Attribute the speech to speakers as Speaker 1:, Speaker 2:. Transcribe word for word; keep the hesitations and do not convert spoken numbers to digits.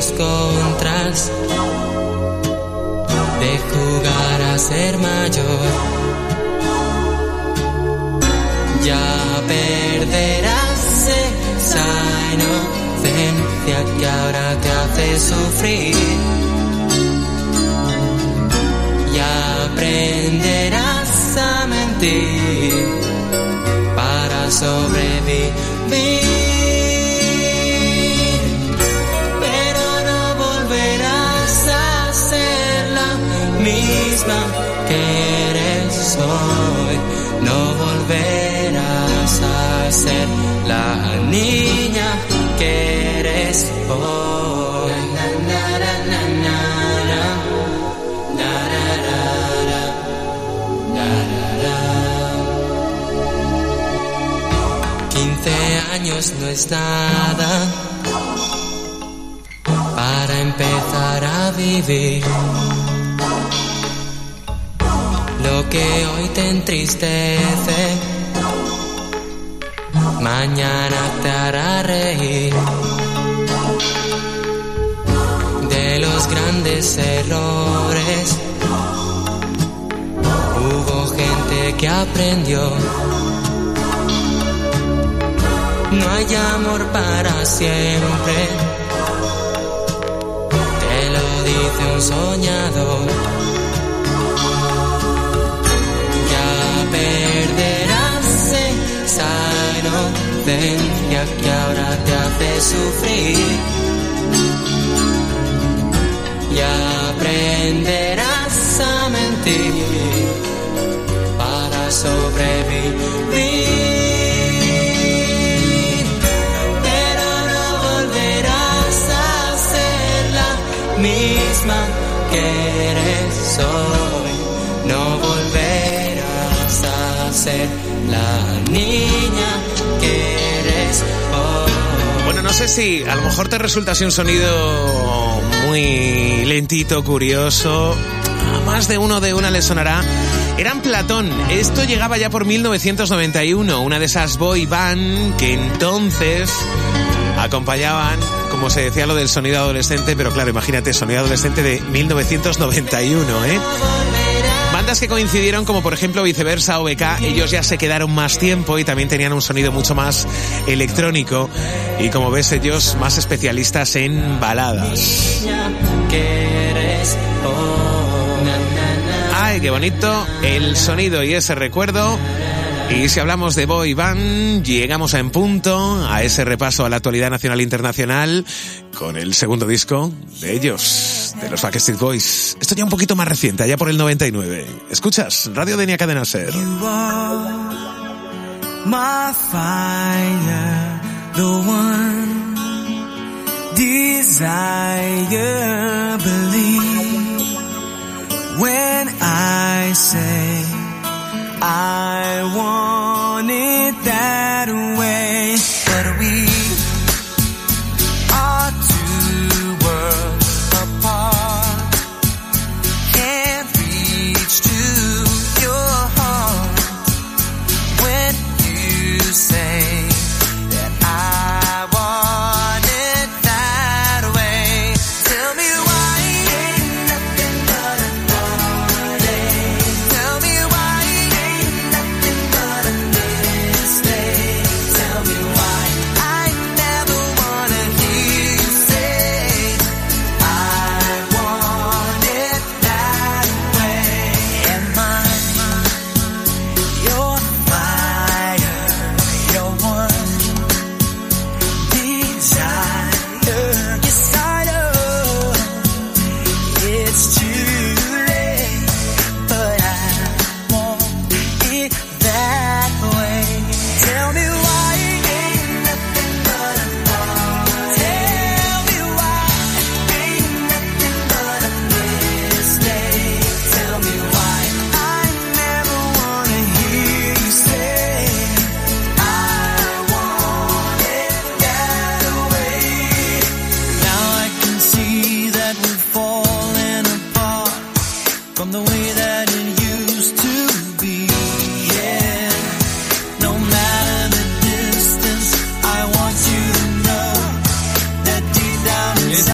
Speaker 1: los contras de jugar a ser mayor. Ya perderás esa inocencia que ahora te hace sufrir. Ya aprenderás a mentir para sobrevivir. Pero no volverás a ser la misma que eres hoy. No volverás a ser la niña que eres hoy. Na, na, na, na, na, na, na, na, na. Quince años no es nada para empezar a vivir. Lo que hoy te entristece, mañana te hará reír. De los grandes errores hubo gente que aprendió. No hay amor para siempre, te lo dice un soñador. Perderás esa inocencia que ahora te hace sufrir. Ya aprenderás a mentir para sobrevivir. Pero no volverás a ser la misma que eres hoy. No volverás a ser la niña que eres hoy.
Speaker 2: Bueno, no sé si a lo mejor te resulta así un sonido muy lentito, curioso. A más de uno de una le sonará. Eran Platón. Esto llegaba ya por mil novecientos noventa y uno, una de esas boy band que entonces acompañaban, como se decía, lo del sonido adolescente, pero claro, imagínate, sonido adolescente de mil novecientos noventa y uno, ¿eh? Bandas que coincidieron, como por ejemplo Viceversa o B K, ellos ya se quedaron más tiempo y también tenían un sonido mucho más electrónico y, como ves, ellos más especialistas en baladas. Ay, qué bonito el sonido y ese recuerdo. Y si hablamos de boy band, llegamos a En Punto, a ese repaso a la actualidad nacional e internacional, con el segundo disco de ellos, de los Backstreet Boys. Esto ya un poquito más reciente, allá por el noventa y nueve. ¿Escuchas? Radio Denia Cadena Ser.
Speaker 3: You are my fire, the one desire, believe when I say I want